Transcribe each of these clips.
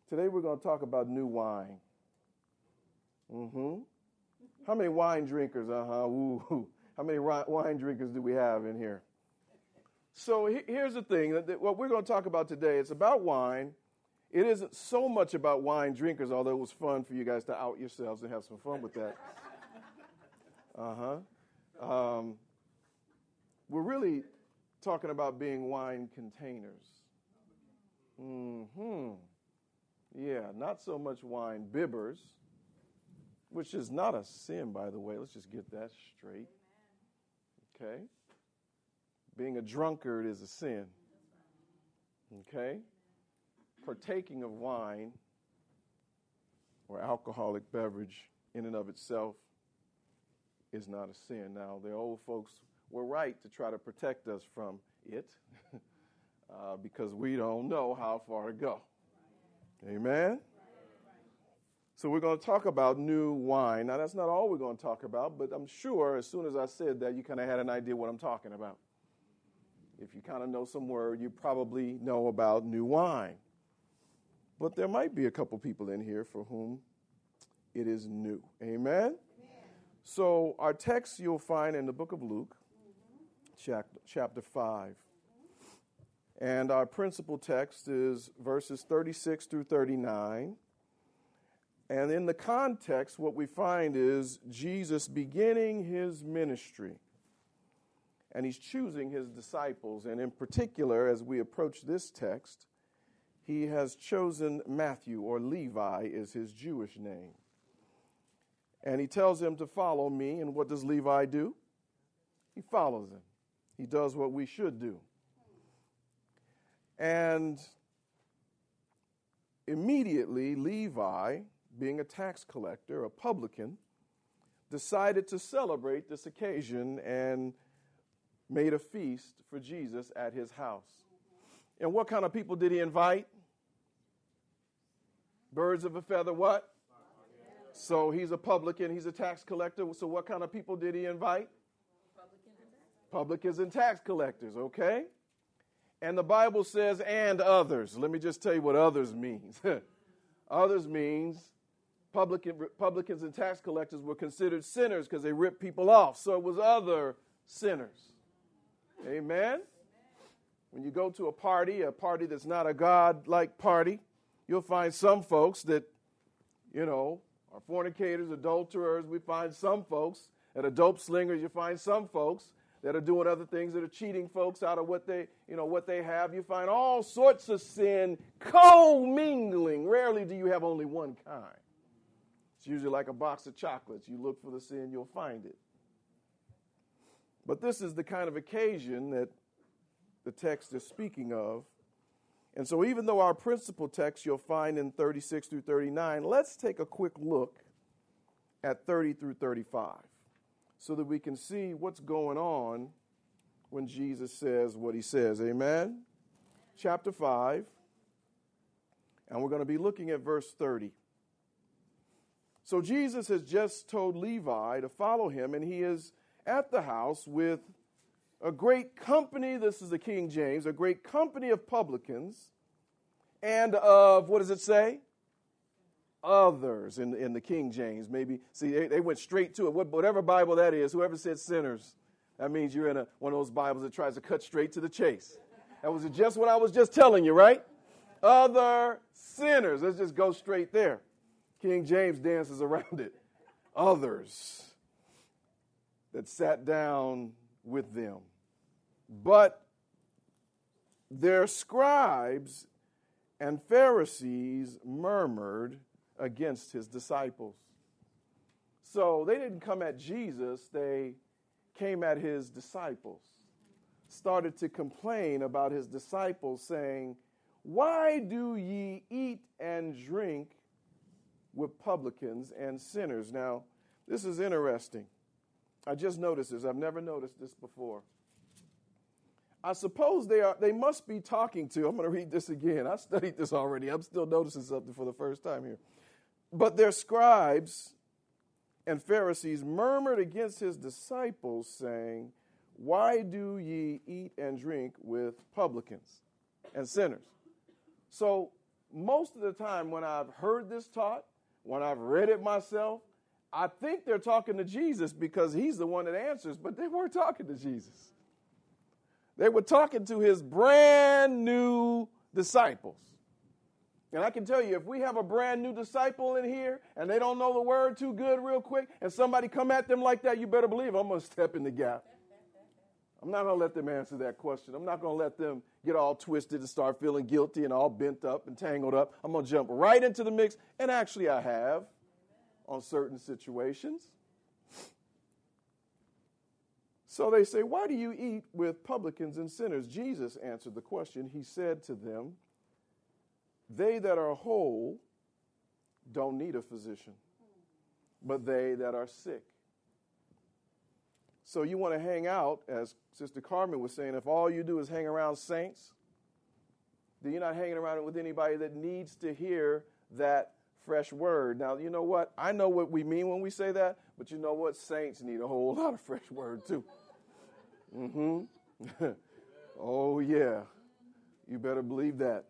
Today we're going to talk about new wine. How many wine drinkers? Ooh. How many wine drinkers do we have in here? So here's the thing. What we're going to talk about today, it's about wine. It isn't so much about wine drinkers, although it was fun for you guys to out yourselves and have some fun with that. We're really talking about being wine containers. Yeah, not so much wine bibbers, which is not a sin, by the way. Let's just get that straight. Okay? Being a drunkard is a sin. Okay? Partaking of wine or alcoholic beverage in and of itself is not a sin. Now, the old folks were right to try to protect us from it because we don't know how far to go. Amen? So we're going to talk about new wine. Now, that's not all we're going to talk about, but I'm sure as soon as I said that, you kind of had an idea what I'm talking about. If you kind of know some word, you probably know about new wine. But there might be a couple people in here for whom it is new. Amen? So our text you'll find in the book of Luke, chapter 5. And our principal text is verses 36 through 39. And in the context, what we find is Jesus beginning his ministry. And he's choosing his disciples. And in particular, as we approach this text, he has chosen Matthew, or Levi is his Jewish name. And he tells them to follow me. And what does Levi do? He follows him. He does what we should do. And immediately, Levi, being a tax collector, a publican, decided to celebrate this occasion and made a feast for Jesus at his house. And what kind of people did he invite? Birds of a feather, what? So he's a publican, he's a tax collector. So what kind of people did he invite? Publicans and tax collectors, okay? And the Bible says, and others. Let me just tell you what others means. Others means publicans and tax collectors were considered sinners because they ripped people off. So it was other sinners. Amen? When you go to a party that's not a God-like party, you'll find some folks that, are fornicators, adulterers. We find some folks that are dope slingers. You find some folks that are doing other things, that are cheating folks out of what they have. You find all sorts of sin co-mingling. Rarely do you have only one kind. It's usually like a box of chocolates. You look for the sin, you'll find it. But this is the kind of occasion that the text is speaking of. And so even though our principal text you'll find in 36 through 39, let's take a quick look at 30 through 35 so that we can see what's going on when Jesus says what he says. Amen? Chapter 5, and we're going to be looking at verse 30. So Jesus has just told Levi to follow him, and he is at the house with a great company, this is the King James, a great company of publicans and of, what does it say? Others in the King James. Maybe, see, they went straight to it. Whatever Bible that is, whoever said sinners, that means you're in one of those Bibles that tries to cut straight to the chase. That was just what I was just telling you, right? Other sinners. Let's just go straight there. King James dances around it. Others that sat down with them. But their scribes and Pharisees murmured against his disciples. So they didn't come at Jesus, they came at his disciples. Started to complain about his disciples, saying, "Why do ye eat and drink with publicans and sinners?" Now, this is interesting. I just noticed this. I've never noticed this before. I suppose they must be talking to, I'm going to read this again. I studied this already. I'm still noticing something for the first time here. But their scribes and Pharisees murmured against his disciples, saying, "Why do ye eat and drink with publicans and sinners?" So most of the time when I've heard this taught, when I've read it myself, I think they're talking to Jesus because he's the one that answers, but they weren't talking to Jesus. They were talking to his brand new disciples. And I can tell you, if we have a brand new disciple in here and they don't know the word too good real quick and somebody come at them like that, you better believe I'm going to step in the gap. I'm not going to let them answer that question. I'm not going to let them get all twisted and start feeling guilty and all bent up and tangled up. I'm going to jump right into the mix. And actually I have on certain situations. So they say, why do you eat with publicans and sinners? Jesus answered the question. He said to them, they that are whole don't need a physician, but they that are sick. So you want to hang out, as Sister Carmen was saying, if all you do is hang around saints, then you're not hanging around with anybody that needs to hear that fresh word. Now, you know what? I know what we mean when we say that, but you know what? Saints need a whole lot of fresh word too. Oh, yeah. You better believe that.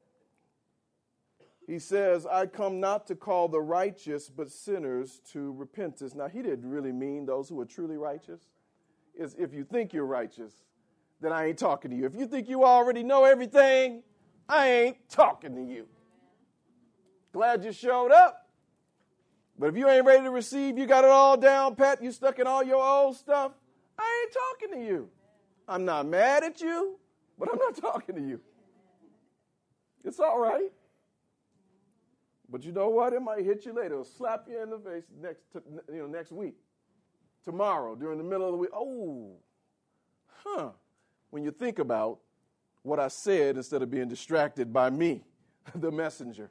He says, I come not to call the righteous, but sinners to repentance. Now, he didn't really mean those who are truly righteous. If you think you're righteous, then I ain't talking to you. If you think you already know everything, I ain't talking to you. Glad you showed up. But if you ain't ready to receive, you got it all down pat, you stuck in all your old stuff, I ain't talking to you. I'm not mad at you, but I'm not talking to you. It's all right. But you know what? It might hit you later. It'll slap you in the face next week, tomorrow, during the middle of the week. Oh, when you think about what I said instead of being distracted by me, the messenger.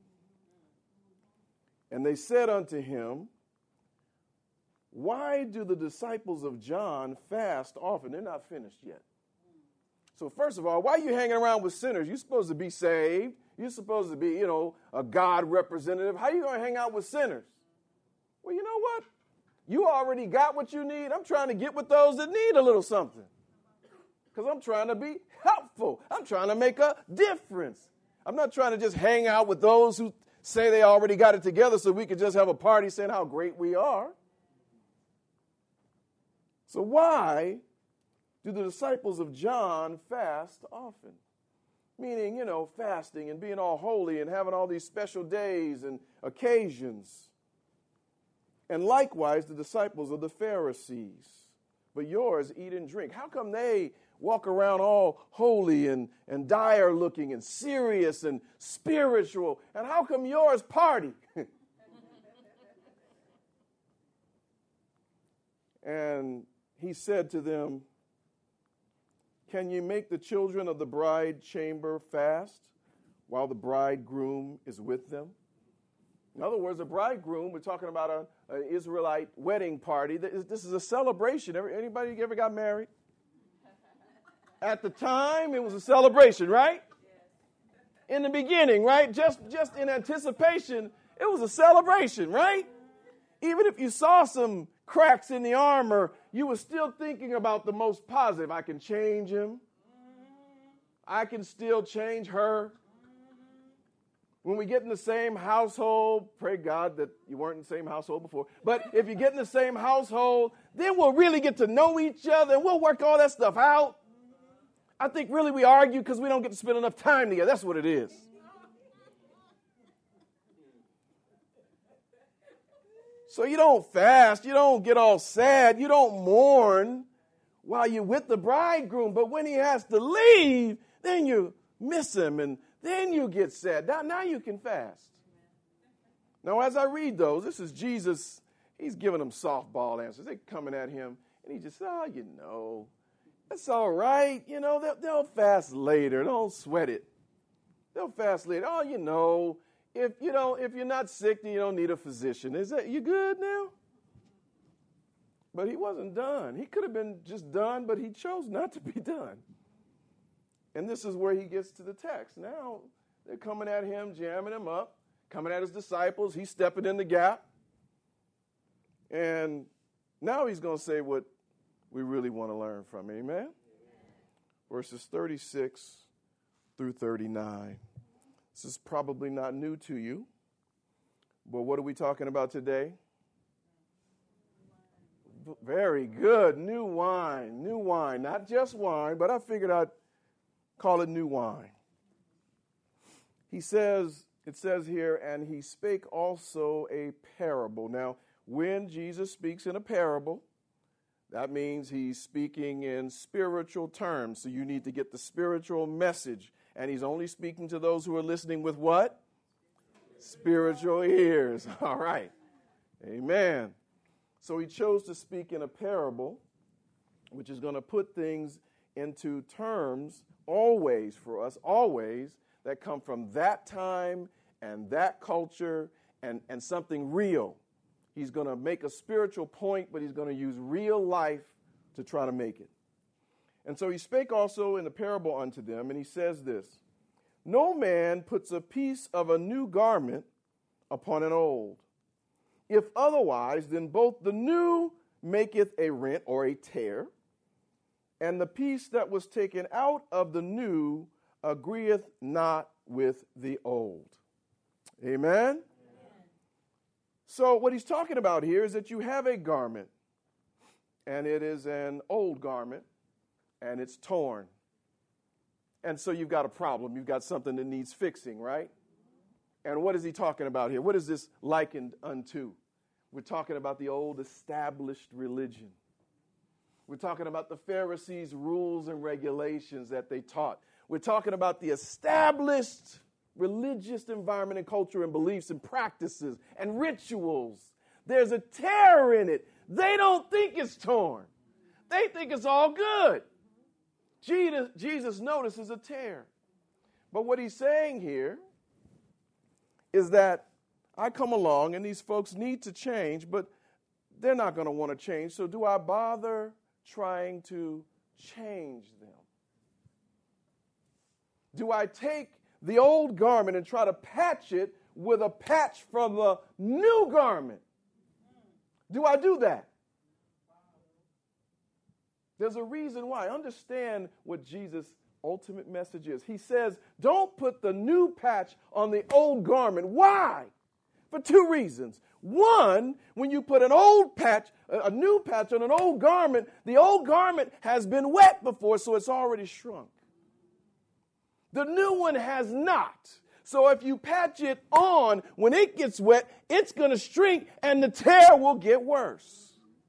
And they said unto him, why do the disciples of John fast often? They're not finished yet. So first of all, why are you hanging around with sinners? You're supposed to be saved. You're supposed to be, a God representative. How are you going to hang out with sinners? Well, you know what? You already got what you need. I'm trying to get with those that need a little something. Because I'm trying to be helpful. I'm trying to make a difference. I'm not trying to just hang out with those who say they already got it together so we could just have a party saying how great we are. So why do the disciples of John fast often? Meaning, fasting and being all holy and having all these special days and occasions. And likewise, the disciples of the Pharisees. But yours eat and drink. How come they walk around all holy and dire looking and serious and spiritual? And how come yours party? And he said to them, can you make the children of the bride chamber fast while the bridegroom is with them? In other words, a bridegroom, we're talking about an Israelite wedding party. This is a celebration. Anybody ever got married? At the time, it was a celebration, right? In the beginning, right? Just in anticipation, it was a celebration, right? Even if you saw some cracks in the armor, you were still thinking about the most positive. I can change him. I can still change her. When we get in the same household, pray God that you weren't in the same household before, but if you get in the same household, then we'll really get to know each other and we'll work all that stuff out. I think really we argue because we don't get to spend enough time together. That's what it is. So you don't fast, you don't get all sad, you don't mourn while you're with the bridegroom. But when he has to leave, then you miss him and then you get sad. Now you can fast. Now as I read those, this is Jesus. He's giving them softball answers. They're coming at him and he just said, that's all right. They'll fast later. Don't sweat it. They'll fast later. If you're not sick, then you don't need a physician. You good now? But he wasn't done. He could have been just done, but he chose not to be done. And this is where he gets to the text. Now they're coming at him, jamming him up, coming at his disciples. He's stepping in the gap. And now he's going to say what we really want to learn from him. Amen? Verses 36 through 39. This is probably not new to you, but what are we talking about today? Very good. New wine. New wine. Not just wine, but I figured I'd call it new wine. It says here, and he spake also a parable. Now, when Jesus speaks in a parable, that means he's speaking in spiritual terms. So you need to get the spiritual message. And he's only speaking to those who are listening with what? Spiritual ears. All right. Amen. So he chose to speak in a parable, which is going to put things into terms always for us, always, that come from that time and that culture and something real. He's going to make a spiritual point, but he's going to use real life to try to make it. And so he spake also in the parable unto them, and he says this, no man puts a piece of a new garment upon an old. If otherwise, then both the new maketh a rent or a tear, and the piece that was taken out of the new agreeth not with the old. Amen? Amen. So what he's talking about here is that you have a garment, and it is an old garment, and it's torn. And so you've got a problem. You've got something that needs fixing, right? And what is he talking about here? What is this likened unto? We're talking about the old established religion. We're talking about the Pharisees' rules and regulations that they taught. We're talking about the established religious environment and culture and beliefs and practices and rituals. There's a tear in it. They don't think it's torn. They think it's all good. Jesus notices a tear. But what he's saying here is that I come along and these folks need to change, but they're not going to want to change. So do I bother trying to change them? Do I take the old garment and try to patch it with a patch from the new garment? Do I do that? There's a reason why. Understand what Jesus' ultimate message is. He says, don't put the new patch on the old garment. Why? For two reasons. One, when you put an old patch, a new patch on an old garment, the old garment has been wet before, so it's already shrunk. The new one has not. So if you patch it on, when it gets wet, it's going to shrink and the tear will get worse.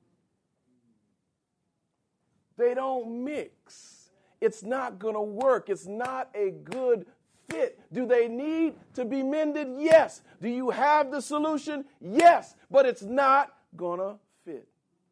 They don't mix. It's not going to work. It's not a good fit. Do they need to be mended? Yes. Do you have the solution? Yes. But it's not going to fit.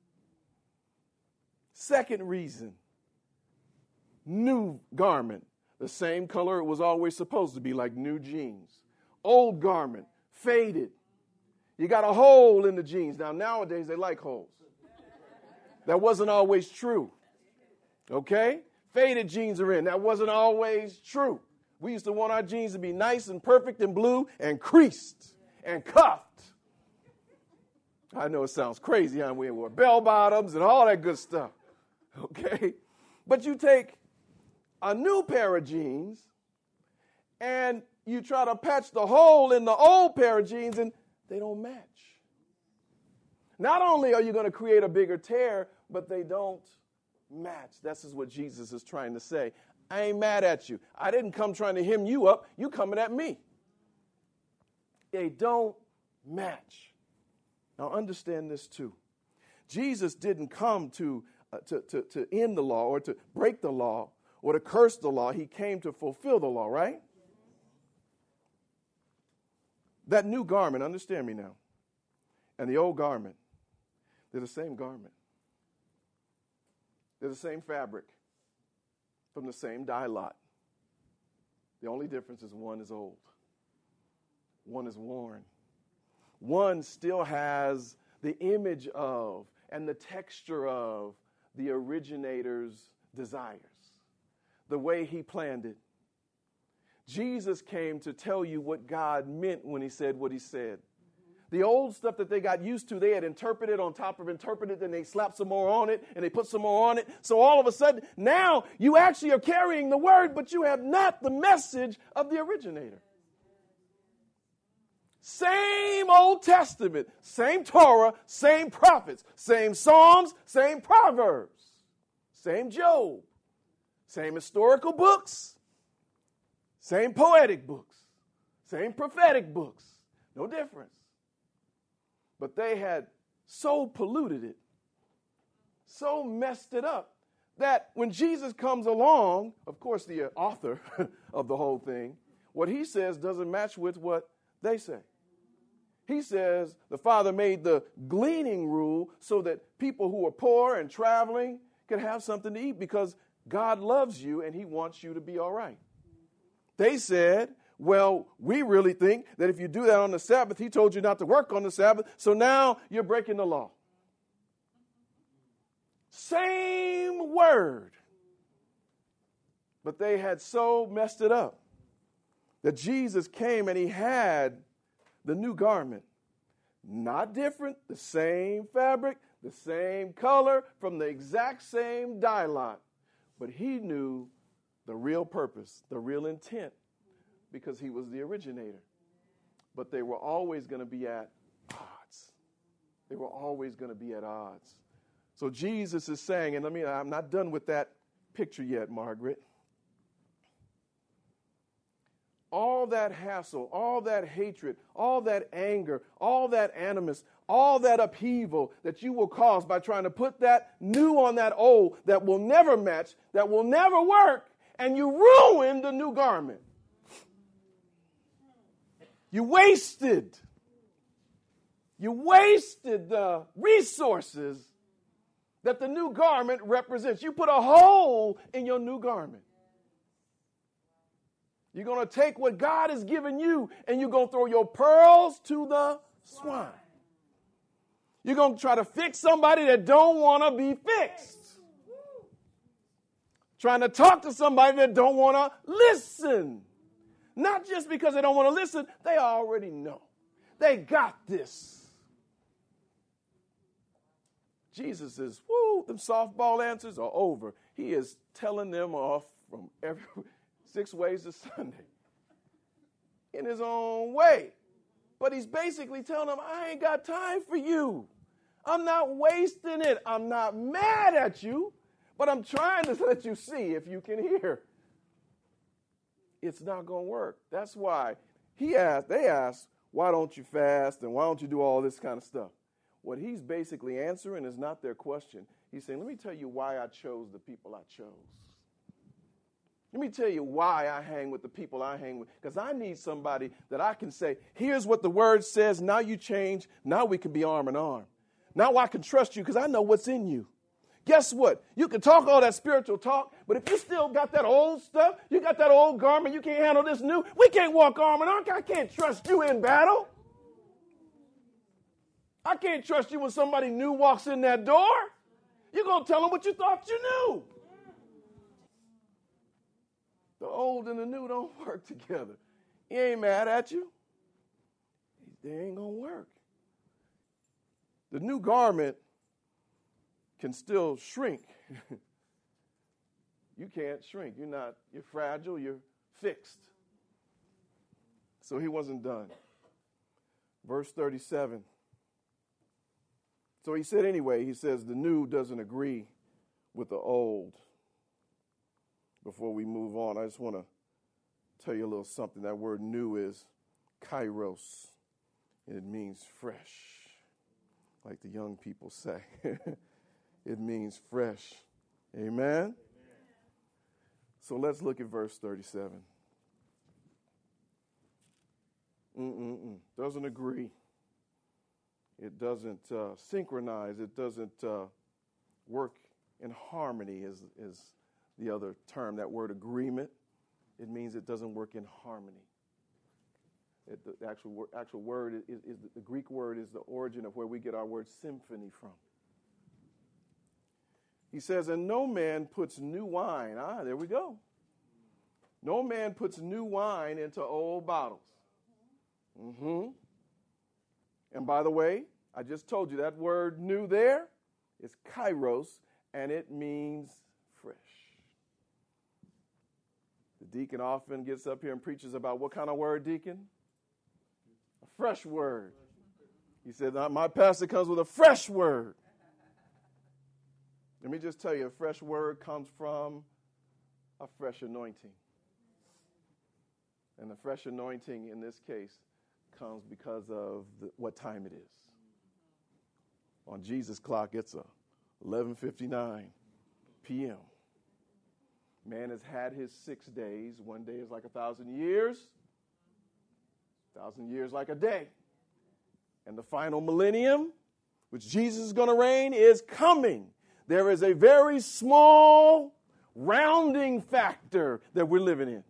Second reason, new garment. The same color it was always supposed to be, like new jeans. Old garment, faded. You got a hole in the jeans. Now, nowadays, they like holes. That wasn't always true. Okay? Faded jeans are in. That wasn't always true. We used to want our jeans to be nice and perfect and blue and creased and cuffed. I know it sounds crazy, huh? We wore bell bottoms and all that good stuff. Okay? But you take a new pair of jeans and you try to patch the hole in the old pair of jeans and they don't match. Not only are you going to create a bigger tear, but they don't match. This is what Jesus is trying to say. I ain't mad at you. I didn't come trying to hem you up. You coming at me. They don't match. Now understand this too. Jesus didn't come to end the law or to break the law or to curse the law. He came to fulfill the law, right? That new garment, understand me now, and the old garment, they're the same garment. They're the same fabric from the same dye lot. The only difference is one is old. One is worn. One still has the image of and the texture of the originator's desires, the way he planned it. Jesus came to tell you what God meant when he said what he said. The old stuff that they got used to, they had interpreted on top of interpreted, then they slapped some more on it, and they put some more on it. So all of a sudden, now you actually are carrying the word, but you have not the message of the originator. Same Old Testament, same Torah, same prophets, same Psalms, same Proverbs, same Job, same historical books, same poetic books, same prophetic books. No difference. But they had so polluted it, so messed it up, that when Jesus comes along, of course, the author of the whole thing, what he says doesn't match with what they say. He says the Father made the gleaning rule so that people who are poor and traveling could have something to eat because God loves you and he wants you to be all right. They said, well, we really think that if you do that on the Sabbath, he told you not to work on the Sabbath, so now you're breaking the law. Same word. But they had so messed it up that Jesus came and he had the new garment. Not different, the same fabric, the same color, from the exact same dye lot. But he knew the real purpose, the real intent, because he was the originator. But they were always going to be at odds. They were always going to be at odds. So Jesus is saying, and I'm not done with that picture yet, Margaret. All that hassle, all that hatred, all that anger, all that animus, all that upheaval that you will cause by trying to put that new on that old that will never match, that will never work, and you ruin the new garment. You wasted the resources that the new garment represents. You put a hole in your new garment. You're going to take what God has given you and you're going to throw your pearls to the swine. You're going to try to fix somebody that don't want to be fixed. Trying to talk to somebody that don't want to listen. Not just because they don't want to listen, they already know. They got this. Jesus is, them softball answers are over. He is telling them off from every 6 ways to Sunday in his own way. But he's basically telling them, I ain't got time for you. I'm not wasting it. I'm not mad at you, but I'm trying to let you see if you can hear. It's not going to work. That's why they asked, why don't you fast and why don't you do all this kind of stuff? What he's basically answering is not their question. He's saying, let me tell you why I chose the people I chose. Let me tell you why I hang with the people I hang with. Because I need somebody that I can say, here's what the word says. Now you change. Now we can be arm in arm. Now I can trust you because I know what's in you. Guess what? You can talk all that spiritual talk, but if you still got that old stuff, you got that old garment, you can't handle this new, we can't walk arm in arm. I can't trust you in battle. I can't trust you when somebody new walks in that door. You're going to tell them what you thought you knew. The old and the new don't work together. He ain't mad at you. They ain't going to work. The new garment can still shrink. You can't shrink. You're fragile, you're fixed. So he wasn't done. Verse 37. So he said anyway, he says the new doesn't agree with the old. Before we move on, I just want to tell you a little something. That word new is kairos, and it means fresh, like the young people say. It means fresh. Amen? So let's look at verse 37. Doesn't agree. It doesn't synchronize. It doesn't work in harmony is the other term. That word agreement, it means it doesn't work in harmony. The actual word is the Greek word is the origin of where we get our word symphony from. He says, and no man puts new wine. There we go. No man puts new wine into old bottles. And by the way, I just told you that word new there is kairos, and it means fresh. The deacon often gets up here and preaches about what kind of word, deacon? A fresh word. He said, my pastor comes with a fresh word. Let me just tell you, a fresh word comes from a fresh anointing. And the fresh anointing in this case comes because of what time it is. On Jesus' clock, it's 11:59 p.m. Man has had his 6 days. One day is like 1,000 years. 1,000 years like a day. And the final millennium, which Jesus is going to reign, is coming. There is a very small rounding factor that we're living in.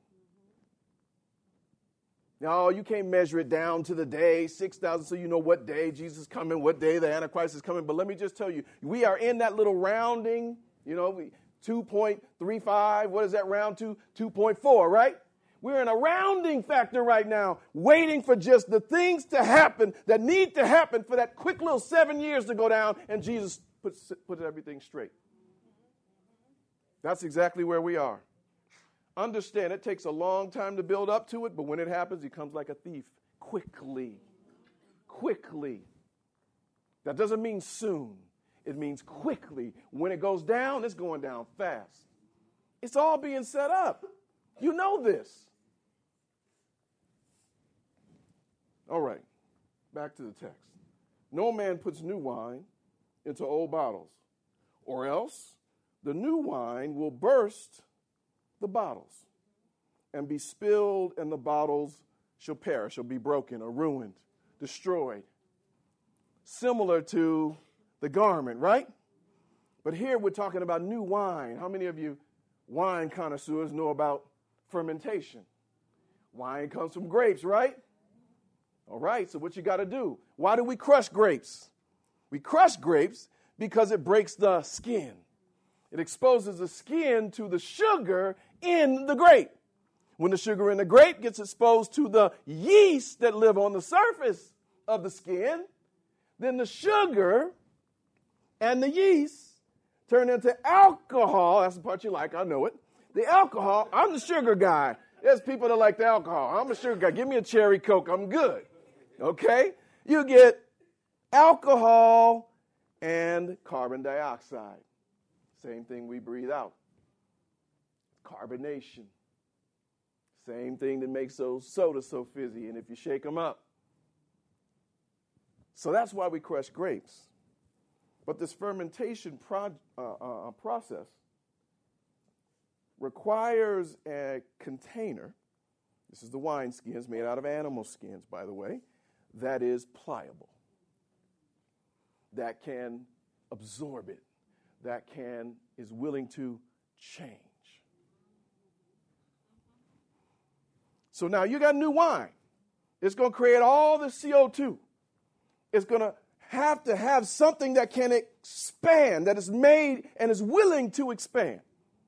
Now, you can't measure it down to the day, 6,000, so you know what day Jesus is coming, what day the Antichrist is coming. But let me just tell you, we are in that little rounding, 2.35. What does that round to? 2.4, right? We're in a rounding factor right now, waiting for just the things to happen that need to happen for that quick little 7 years to go down, and Jesus puts everything straight. That's exactly where we are. Understand, it takes a long time to build up to it, but when it happens, he comes like a thief. Quickly. That doesn't mean soon. It means quickly. When it goes down, it's going down fast. It's all being set up. You know this. All right, back to the text. No man puts new wine into old bottles, or else the new wine will burst the bottles and be spilled, and the bottles shall perish, or be broken, or ruined, destroyed. Similar to the garment, right? But here we're talking about new wine. How many of you wine connoisseurs know about fermentation? Wine comes from grapes, right? All right, so what you got to do? Why do we crush grapes? We crush grapes because it breaks the skin. It exposes the skin to the sugar in the grape. When the sugar in the grape gets exposed to the yeast that live on the surface of the skin, then the sugar and the yeast turn into alcohol. That's the part you like, I know it. The alcohol, I'm the sugar guy. There's people that like the alcohol. I'm a sugar guy. Give me a cherry Coke, I'm good. Okay? You get alcohol and carbon dioxide. Same thing we breathe out. Carbonation. Same thing that makes those sodas so fizzy, and if you shake them up. So that's why we crush grapes. But this fermentation process requires a container. This is the wine skins made out of animal skins, by the way, that is pliable, that can absorb it, that is willing to change. So now you got new wine. It's going to create all the CO2. It's going to have something that can expand, that is made and is willing to expand.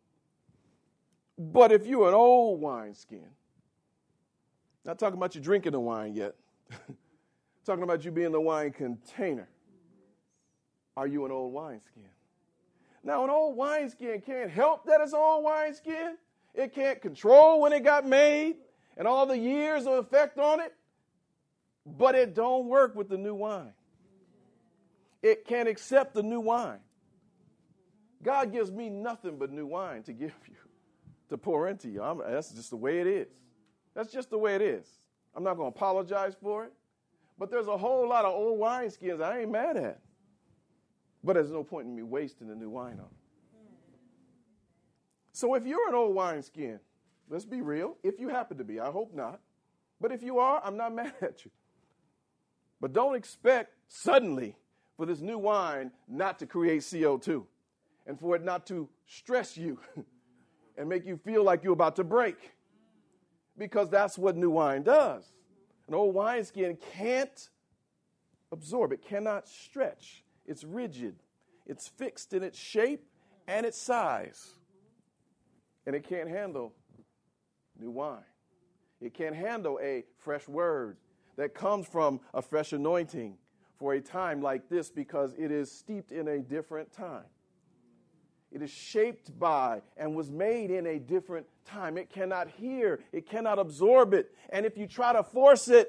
But if you're an old wineskin, not talking about you drinking the wine yet, talking about you being the wine container, are you an old wineskin? Now, an old wineskin can't help that it's an old wineskin. It can't control when it got made and all the years of effect on it, but it don't work with the new wine. It can't accept the new wine. God gives me nothing but new wine to give you, to pour into you. That's just the way it is. That's just the way it is. I'm not going to apologize for it, but there's a whole lot of old wineskins I ain't mad at. But there's no point in me wasting the new wine on it. So if you're an old wineskin, let's be real. If you happen to be, I hope not. But if you are, I'm not mad at you. But don't expect suddenly for this new wine not to create CO2 and for it not to stress you and make you feel like you're about to break. Because that's what new wine does. An old wineskin can't absorb. It cannot stretch. It's rigid. It's fixed in its shape and its size. And it can't handle new wine. It can't handle a fresh word that comes from a fresh anointing for a time like this because it is steeped in a different time. It is shaped by and was made in a different time. It cannot hear. It cannot absorb it. And if you try to force it,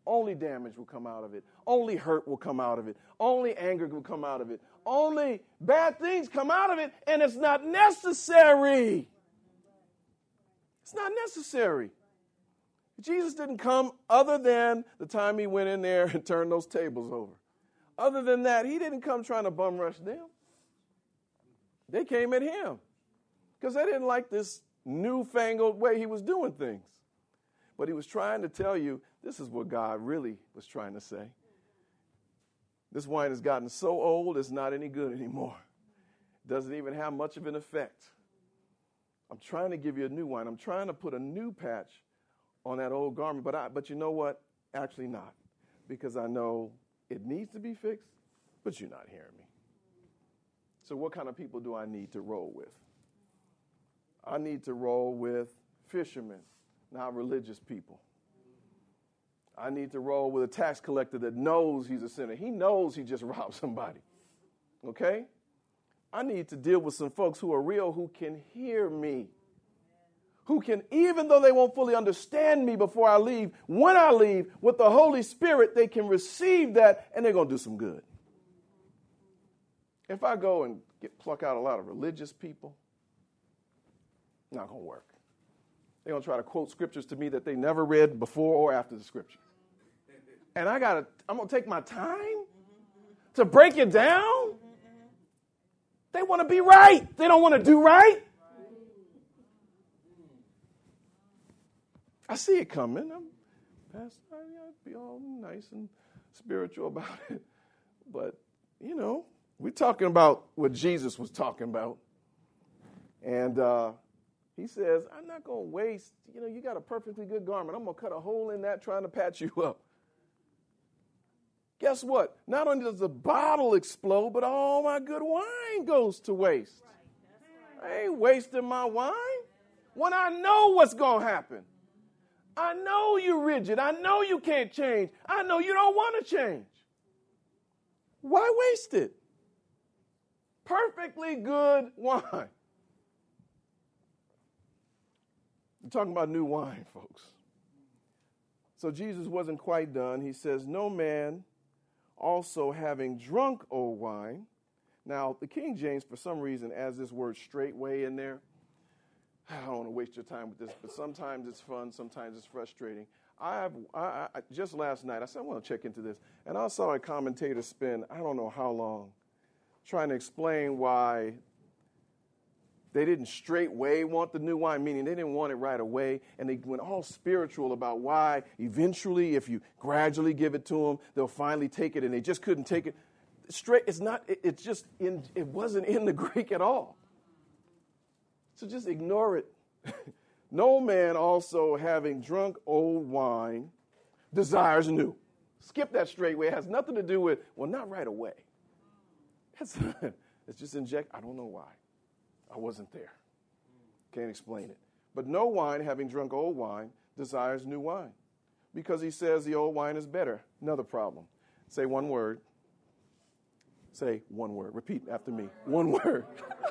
only damage will come out of it. Only hurt will come out of it. Only anger will come out of it. Only bad things come out of it, and it's not necessary. It's not necessary. Jesus didn't come other than the time he went in there and turned those tables over. Other than that, he didn't come trying to bum rush them. They came at him because they didn't like this newfangled way he was doing things. But he was trying to tell you, this is what God really was trying to say. This wine has gotten so old, it's not any good anymore. It doesn't even have much of an effect. I'm trying to give you a new wine. I'm trying to put a new patch on that old garment. But you know what? Actually not. Because I know it needs to be fixed, but you're not hearing me. So what kind of people do I need to roll with? I need to roll with fishermen, not religious people. I need to roll with a tax collector that knows he's a sinner. He knows he just robbed somebody. Okay? I need to deal with some folks who are real, who can hear me. Who can, even though they won't fully understand me before I leave, when I leave, with the Holy Spirit, they can receive that and they're going to do some good. If I go and pluck out a lot of religious people, not going to work. They're going to try to quote scriptures to me that they never read before or after the scripture. And I'm going to take my time to break it down. They want to be right. They don't want to do right. I see it coming. Pastor, I'd be all nice and spiritual about it. But, we're talking about what Jesus was talking about. And he says, I'm not going to waste, you got a perfectly good garment. I'm going to cut a hole in that trying to patch you up. Guess what? Not only does the bottle explode, but all my good wine goes to waste. I ain't wasting my wine when I know what's going to happen. I know you're rigid. I know you can't change. I know you don't want to change. Why waste it? Perfectly good wine. I'm talking about new wine, folks. So Jesus wasn't quite done. He says, no man also having drunk old wine. Now, the King James, for some reason, adds this word straightway in there. I don't want to waste your time with this, but sometimes it's fun, sometimes it's frustrating. I just last night, I said, I want to check into this. And I saw a commentator spend, I don't know how long, trying to explain why they didn't straightway want the new wine, meaning they didn't want it right away. And they went all spiritual about why eventually, if you gradually give it to them, they'll finally take it. And they just couldn't take it straight. It wasn't in the Greek at all. So just ignore it. No man also having drunk old wine desires new. Skip that straightway. It has nothing to do with, well, not right away. It's just inject. I don't know why. I wasn't there. Can't explain it. But no wine, having drunk old wine, desires new wine, because he says the old wine is better. Another problem. Say one word. Say one word. Repeat after me. One word.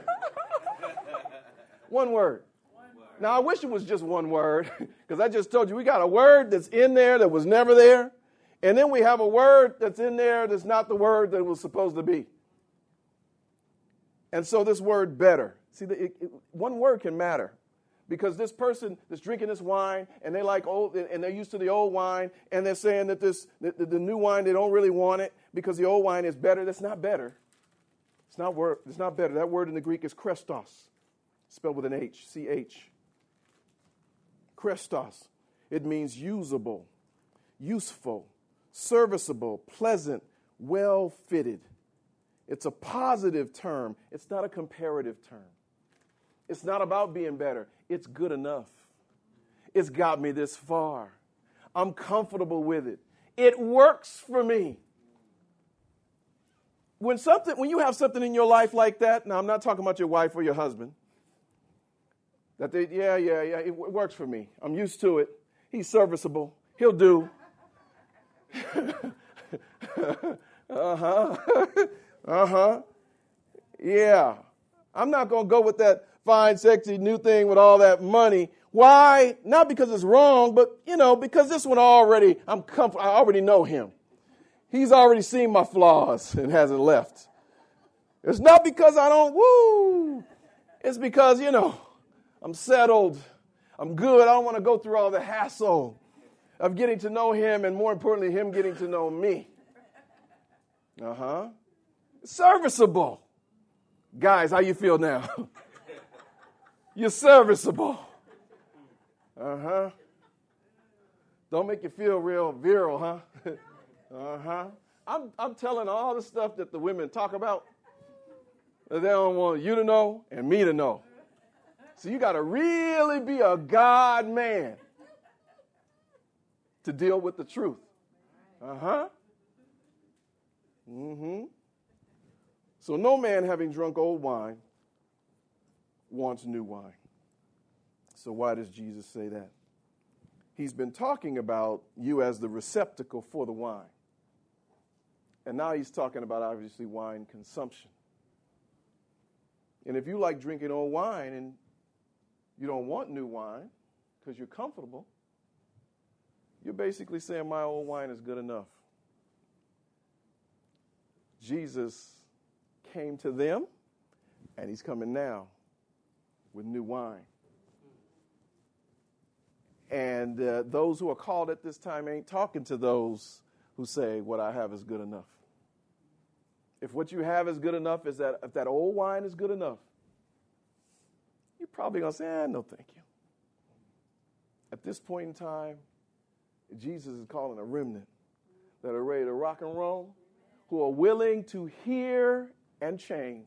One word. Now, I wish it was just one word, because I just told you we got a word that's in there that was never there, and then we have a word that's in there that's not the word that it was supposed to be. And so this word better. See, one word can matter, because this person that's drinking this wine, and they like old, and they're used to the old wine, and they're saying that the new wine, they don't really want it because the old wine is better. That's not better. It's not better. That word in the Greek is Christos, spelled with an H, C-H. Christos. It means usable, useful, serviceable, pleasant, well-fitted. It's a positive term. It's not a comparative term. It's not about being better. It's good enough. It's got me this far. I'm comfortable with it. It works for me. When you have something in your life like that, now I'm not talking about your wife or your husband, it works for me. I'm used to it. He's serviceable. He'll do. Yeah. I'm not going to go with that fine, sexy new thing with all that money Why? Not because it's wrong, but, because this one already, I already know him. He's already seen my flaws and hasn't left. It's not because I don't, It's because, I'm settled. I'm good. I don't want to go through all the hassle of getting to know him and, more importantly, him getting to know me. Serviceable. Guys, how you feel now? You're serviceable. Don't make you feel real virile, huh? I'm telling all the stuff that the women talk about that they don't want you to know and me to know. So you got to really be a God man to deal with the truth. So no man having drunk old wine wants new wine. So why does Jesus say that? He's been talking about you as the receptacle for the wine. And now he's talking about, obviously, wine consumption. And if you like drinking old wine and you don't want new wine because you're comfortable, you're basically saying my old wine is good enough. Jesus came to them, and he's coming now with new wine. And those who are called at this time ain't talking to those who say what I have is good enough. If what you have is good enough, is that if that old wine is good enough, you're probably going to say, no, thank you. At this point in time, Jesus is calling a remnant that are ready to rock and roll, who are willing to hear and change,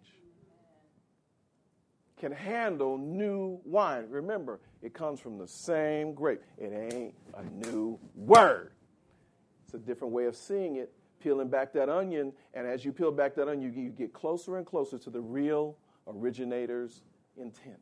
can handle new wine. Remember, it comes from the same grape. It ain't a new word. It's a different way of seeing it, peeling back that onion, and as you peel back that onion, you get closer and closer to the real originator's intent.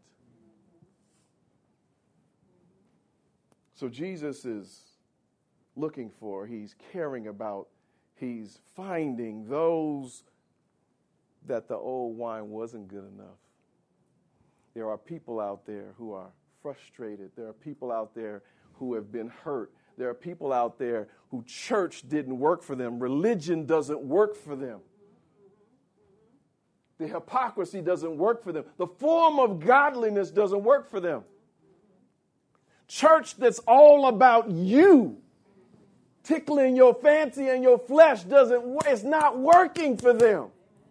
So Jesus is looking for, he's caring about, he's finding those that the old wine wasn't good enough. There are people out there who are frustrated. There are people out there who have been hurt. There are people out there who church didn't work for them. Religion doesn't work for them. The hypocrisy doesn't work for them. The form of godliness doesn't work for them. Church that's all about you, tickling your fancy and your flesh, it's not working for them.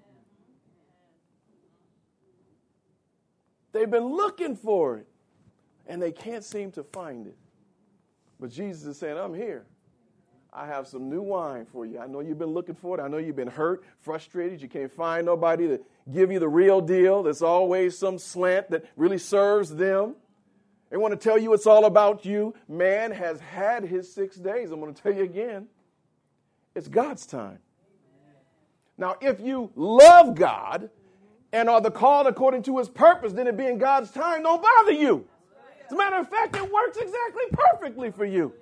They've been looking for it, and they can't seem to find it. But Jesus is saying, I'm here. I have some new wine for you. I know you've been looking for it. I know you've been hurt, frustrated. You can't find nobody to give you the real deal. There's always some slant that really serves them. They want to tell you it's all about you. Man has had his 6 days. I'm going to tell you again. It's God's time. Now, if you love God and are the called according to his purpose, then it being God's time don't bother you. As a matter of fact, it works exactly perfectly for you.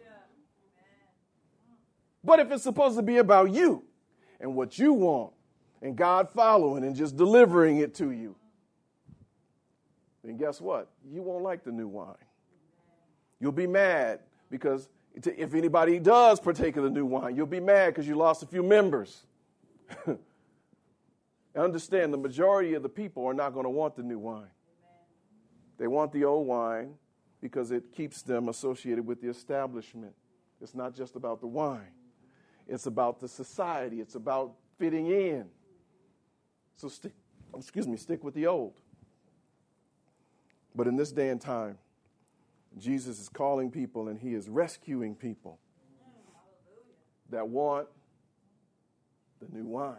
But if it's supposed to be about you and what you want and God following and just delivering it to you, then guess what? You won't like the new wine. You'll be mad because if anybody does partake of the new wine, you'll be mad because you lost a few members. Understand, the majority of the people are not going to want the new wine. They want the old wine because it keeps them associated with the establishment. It's not just about the wine. It's about the society. It's about fitting in. So stick with the old. But in this day and time, Jesus is calling people and he is rescuing people that want the new wine.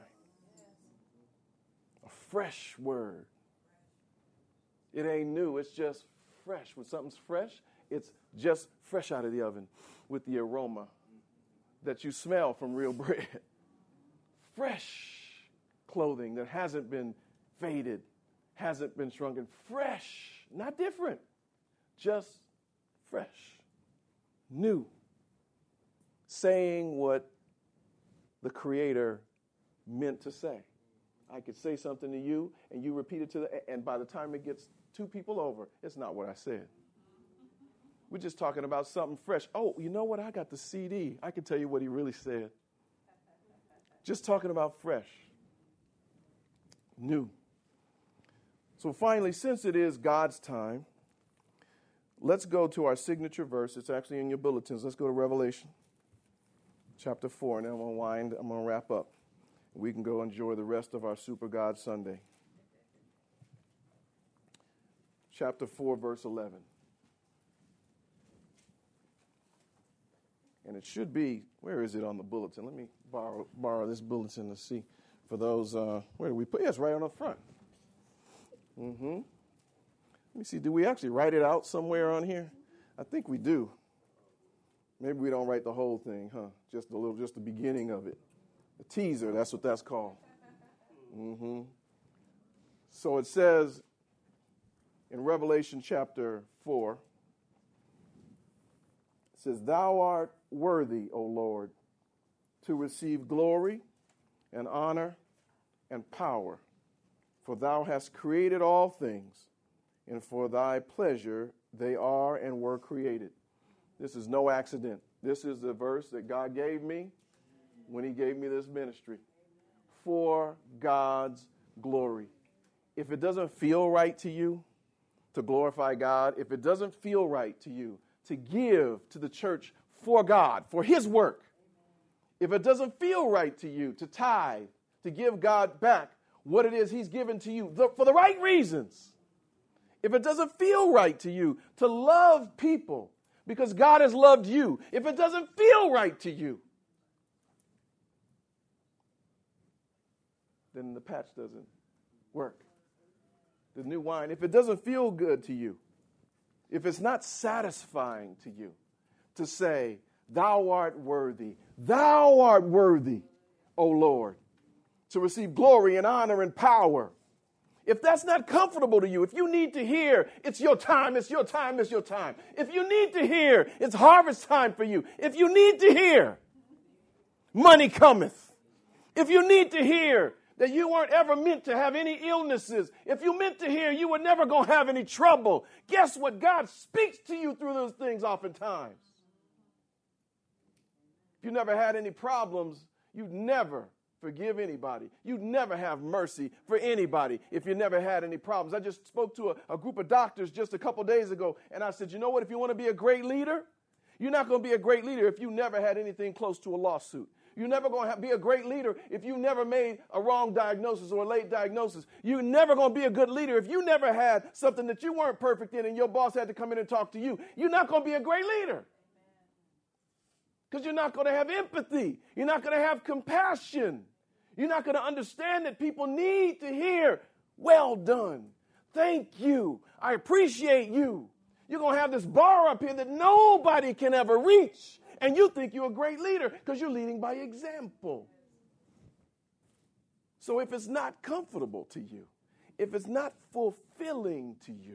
A fresh word. It ain't new, it's just fresh. When something's fresh, it's just fresh out of the oven with the aroma that you smell from real bread. Fresh clothing that hasn't been faded, hasn't been shrunken. Fresh, not different, just fresh, new. Saying what the Creator meant to say. I could say something to you, and you repeat it and by the time it gets 2 people over, it's not what I said. We're just talking about something fresh. Oh, you know what? I got the CD. I can tell you what he really said. Just talking about fresh, new. So finally, since it is God's time, let's go to our signature verse. It's actually in your bulletins. Let's go to Revelation chapter 4, and then I'm going to wrap up. We can go enjoy the rest of our Super God Sunday. Chapter 4, verse 11. And it should be, where is it on the bulletin? Let me borrow this bulletin to see for those, where do we put it? Yes, right on the front. Let me see, do we actually write it out somewhere on here? I think we do. Maybe we don't write the whole thing, huh? Just the beginning of it. A teaser, that's what that's called. So it says in Revelation chapter 4, it says, "Thou art worthy, O Lord, to receive glory and honor and power, for thou hast created all things, and for thy pleasure they are and were created." This is no accident. This is the verse that God gave me when he gave me this ministry. For God's glory. If it doesn't feel right to you to glorify God, if it doesn't feel right to you to give to the church for God, for his work, if it doesn't feel right to you to tithe, to give God back what it is he's given to you for the right reasons, if it doesn't feel right to you to love people because God has loved you, if it doesn't feel right to you, then the patch doesn't work. The new wine, if it doesn't feel good to you, if it's not satisfying to you to say, thou art worthy, O Lord, to receive glory and honor and power. If that's not comfortable to you, if you need to hear, it's your time, it's your time, it's your time. If you need to hear, it's harvest time for you. If you need to hear, money cometh. If you need to hear that you weren't ever meant to have any illnesses, if you meant to hear you were never going to have any trouble, guess what? God speaks to you through those things oftentimes. If you never had any problems, you'd never forgive anybody. You'd never have mercy for anybody if you never had any problems. I just spoke to a group of doctors just a couple days ago, and I said, you know what? If you want to be a great leader, you're not going to be a great leader if you never had anything close to a lawsuit. You're never going to be a great leader if you never made a wrong diagnosis or a late diagnosis. You're never going to be a good leader if you never had something that you weren't perfect in and your boss had to come in and talk to you. You're not going to be a great leader because you're not going to have empathy. You're not going to have compassion. You're not going to understand that people need to hear, well done, thank you, I appreciate you. You're going to have this bar up here that nobody can ever reach. And you think you're a great leader because you're leading by example. So if it's not comfortable to you, if it's not fulfilling to you,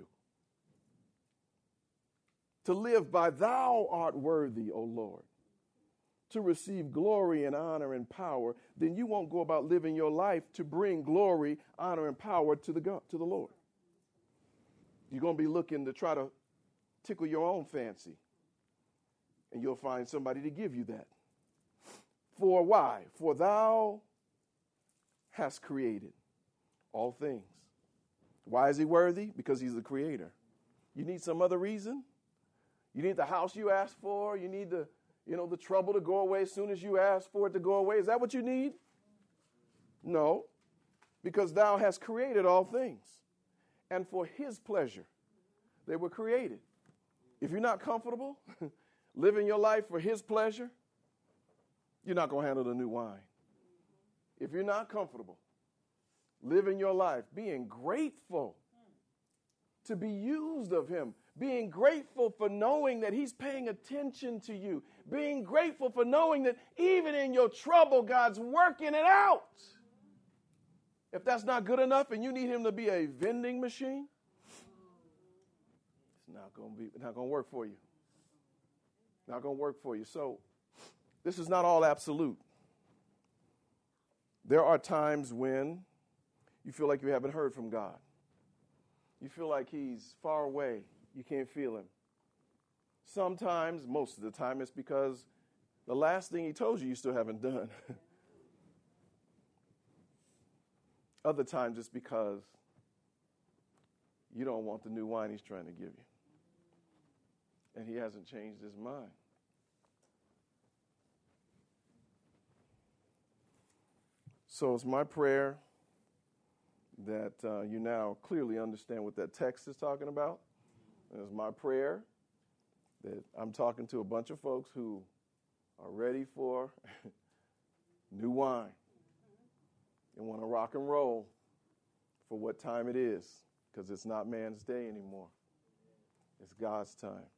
to live by thou art worthy, O Lord, to receive glory and honor and power, then you won't go about living your life to bring glory, honor, and power to the Lord. You're going to be looking to try to tickle your own fancy. And you'll find somebody to give you that. For why? For thou hast created all things. Why is he worthy? Because he's the creator. You need some other reason? You need the house you asked for? You need the trouble to go away as soon as you ask for it to go away? Is that what you need? No. Because thou hast created all things. And for his pleasure they were created. If you're not comfortable living your life for his pleasure, you're not going to handle the new wine. If you're not comfortable living your life, being grateful to be used of him, being grateful for knowing that he's paying attention to you, being grateful for knowing that even in your trouble, God's working it out. If that's not good enough and you need him to be a vending machine, it's not going to work for you. Not going to work for you. So this is not all absolute. There are times when you feel like you haven't heard from God. You feel like he's far away. You can't feel him. Sometimes, most of the time, it's because the last thing he told you still haven't done. Other times it's because you don't want the new wine he's trying to give you. And he hasn't changed his mind. So it's my prayer that you now clearly understand what that text is talking about. And it's my prayer that I'm talking to a bunch of folks who are ready for new wine and want to rock and roll for what time it is, because it's not man's day anymore. It's God's time.